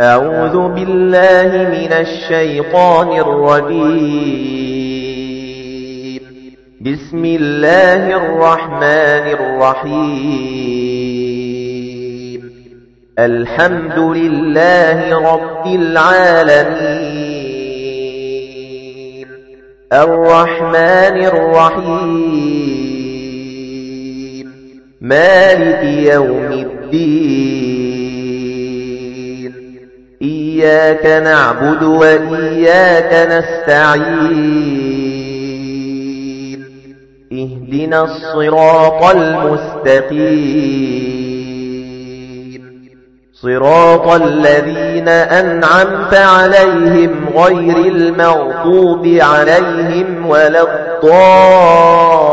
أعوذ بالله من الشيطان الرجيم. بسم الله الرحمن الرحيم. الحمد لله رب العالمين. الرحمن الرحيم. مالك يوم الدين. إياك نعبد وإياك نستعين. اهدنا الصراط المستقيم. صراط الذين أنعمت عليهم غير المغضوب عليهم ولا الضالين.